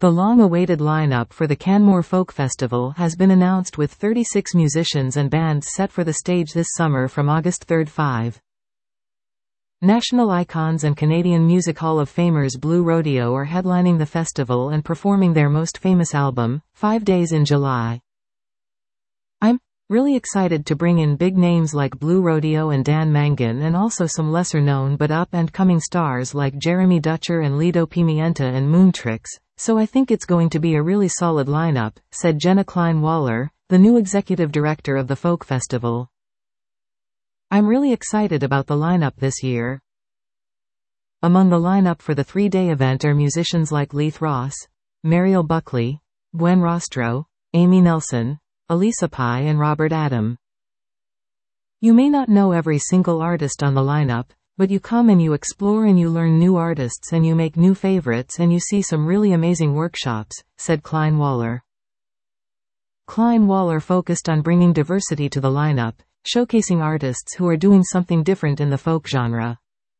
The long-awaited lineup for the Canmore Folk Festival has been announced with 36 musicians and bands set for the stage this summer from August 3–5. National icons and Canadian Music Hall of Famers Blue Rodeo are headlining the festival and performing their most famous album, 5 Days in July. I'm really excited to bring in big names like Blue Rodeo and Dan Mangan, and also some lesser-known but up-and-coming stars like Jeremy Dutcher and Lido Pimienta and Moontrix, so I think it's going to be a really solid lineup, said Jenna Klein-Waller, the new executive director of the Folk Festival. I'm really excited about the lineup this year. Among the lineup for the 3-day event are musicians like Leith Ross, Mariel Buckley, Gwen Rostro, Amy Nelson, Elisa Pai and Robert Adam. You may not know every single artist on the lineup, but you come and you explore and you learn new artists and you make new favorites and you see some really amazing workshops, said Klein-Waller. Klein-Waller focused on bringing diversity to the lineup, showcasing artists who are doing something different in the folk genre.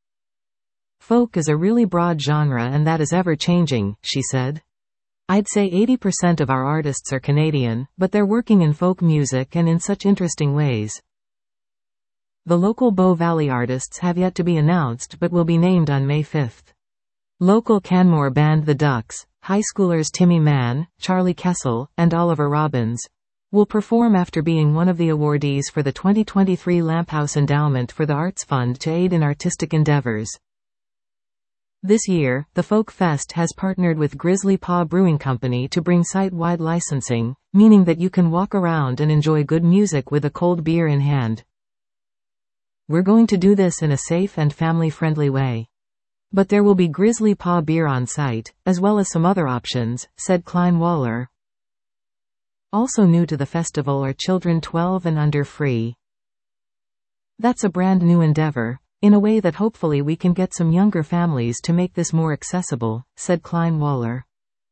Folk is a really broad genre and that is ever-changing, she said. I'd say 80% of our artists are Canadian, but they're working in folk music and in such interesting ways. The local Bow Valley artists have yet to be announced but will be named on May 5th. Local Canmore band The Ducks, high schoolers Timmy Mann, Charlie Kessel, and Oliver Robbins, will perform after being one of the awardees for the 2023 Lamphouse Endowment for the Arts Fund to aid in artistic endeavors. This year, the Folk Fest has partnered with Grizzly Paw Brewing Company to bring site-wide licensing, meaning that you can walk around and enjoy good music with a cold beer in hand. We're going to do this in a safe and family-friendly way. But there will be Grizzly Paw beer on site, as well as some other options, said Klein-Waller. Also new to the festival are children 12 and under free. That's a brand new endeavor, in a way that hopefully we can get some younger families to make this more accessible, said Klein-Waller.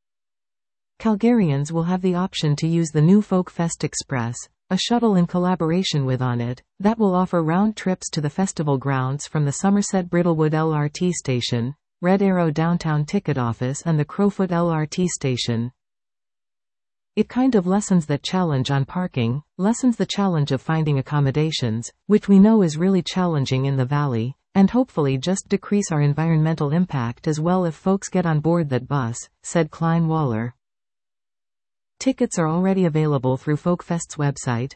Calgarians will have the option to use the new Folk Fest Express, a shuttle in collaboration with On It, that will offer round trips to the festival grounds from the Somerset Brittlewood LRT station, Red Arrow Downtown Ticket Office and the Crowfoot LRT station. It kind of lessens that challenge on parking, lessens the challenge of finding accommodations, which we know is really challenging in the valley, and hopefully just decrease our environmental impact as well if folks get on board that bus, said Klein-Waller. Tickets are already available through Folkfest's website,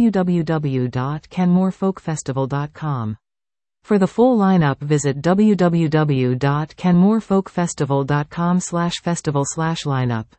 www.canmorefolkfestival.com. For the full lineup visit www.canmorefolkfestival.com/festival/lineup.